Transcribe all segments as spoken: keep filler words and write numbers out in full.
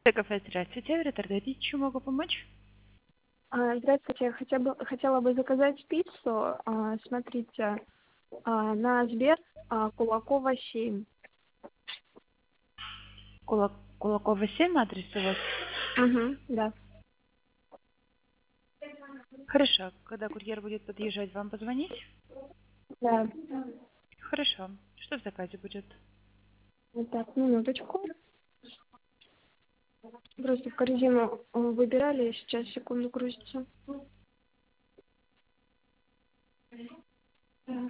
Кафе, здравствуйте. Ретардатить, чем могу помочь? А, Здравствуйте, хотя бы, хотела бы заказать пиццу. А, Смотрите, а, на Сбер а, Кулакова семь. Кулак... Кулакова семь адрес у вас? Угу, да. Хорошо. Когда курьер будет подъезжать, вам позвонить? Да. Хорошо. Что в заказе будет? Вот так, минуточку. Просто в корзину э, выбирали, сейчас секунду грузится. Так.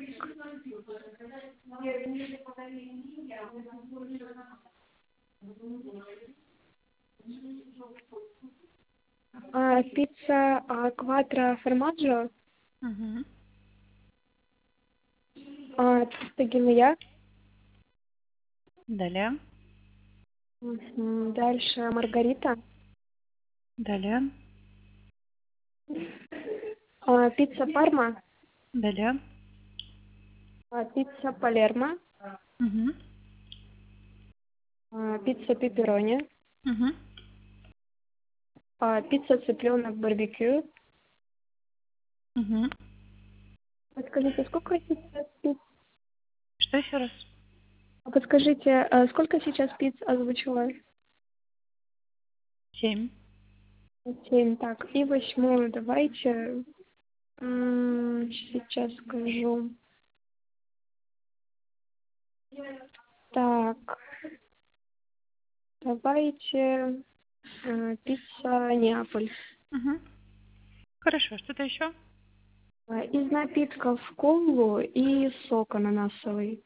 А, пицца а, кватро формаджо, Угу. а, триста генуя. Далее. Мгм. Дальше маргарита. Далее. А, пицца парма. Далее. А, пицца палермо. Угу. А, пицца пепперони. Угу. А, пицца цыпленок барбекю. Угу. Подскажите, сколько сейчас пиц? Что еще раз? А Подскажите, а сколько сейчас пиц озвучила? Семь. Семь, так. И восьмую давайте. М, Сейчас скажу. Так, давайте э, пицца Неаполь. Угу. Хорошо. Что-то еще? А, Из напитков колу и сок ананасовый.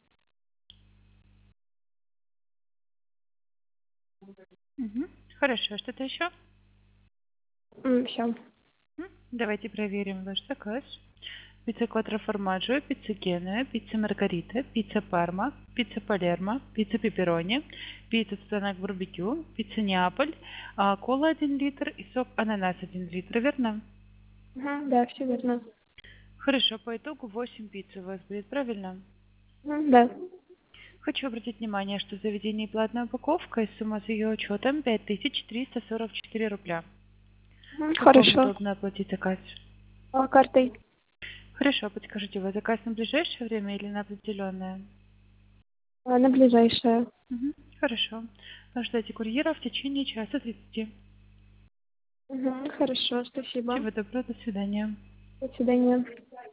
Угу. Хорошо. Что-то еще? Все. М, Давайте проверим ваш заказ. Пицца кватро формаджо, пицца генуя, пицца маргарита, пицца парма, пицца палермо, пицца пепперони, пицца цыпленок барбекю, пицца неаполь, а, кола один литр и сок ананас один литр, верно? Да, все верно. Хорошо, по итогу восемь пицц у вас будет, правильно? Мгм, Да. Хочу обратить внимание, что в заведении платная упаковка и сумма с ее учетом пять тысяч триста сорок четыре рубля. Мгм, Как вам Хорошо. удобно оплатить заказ? А, Картой. Хорошо, подскажите, у вас заказ на ближайшее время или на определенное? А, На ближайшее. Мгм. Хорошо. Ждите курьера в течение часа тридцати. Мгм, Хорошо, спасибо. Всего доброго, до свидания. До свидания.